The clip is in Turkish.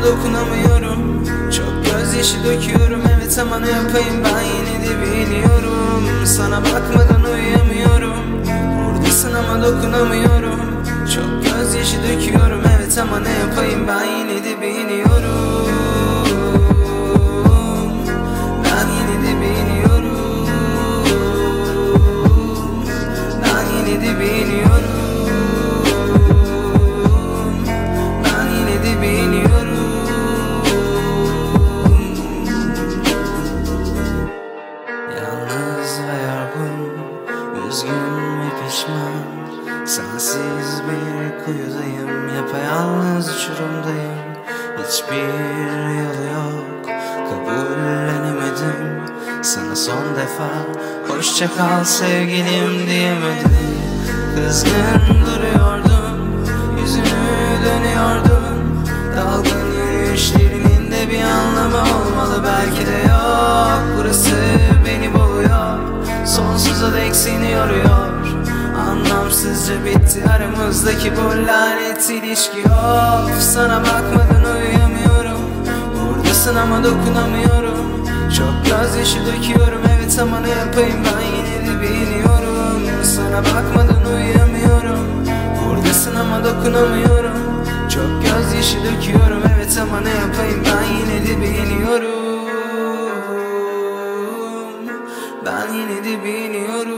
dokunamıyorum. Çok gözyaşı döküyorum, evet ama ne yapayım, ben yine de biliyorum. Sana bakmadan uyuyamıyorum. Buradasın ama dokunamıyorum. Çok gözyaşı döküyorum, evet ama ne yapayım, ben yine de biliyorum. Ben yine de biliyorum. Ben yine de biliyorum. Ben yine de biliyorum. Yalnız ve yorgun, üzgün ve pişman, sensiz bir kuyudayım, yapayalnız uçurumdayım. Hiçbir yolu yok, kabullenemedim. Sana son defa hoşça kal sevgilim diyemedim. Kızgın duruyordum, yüzünü dönüyordum. Dalgın yürüyüşlerinin de bir anlamı olmalı, belki de yok. Burası beni boğuyor, sonsuza dek seni yoruyor. Anlamsızca bitti aramızdaki bu lanet ilişki. Of, sana bakmadan uyuyamıyorum. Buradasın ama dokunamıyorum. Çok gözyaşı döküyorum, evet ama ne yapayım, ben yine de biliyorum. Sana bakmadan uyuyamıyorum. Buradasın ama dokunamıyorum. Çok gözyaşı döküyorum, evet ama ne yapayım, ben yine de biliyorum. Ben yine de biliyorum.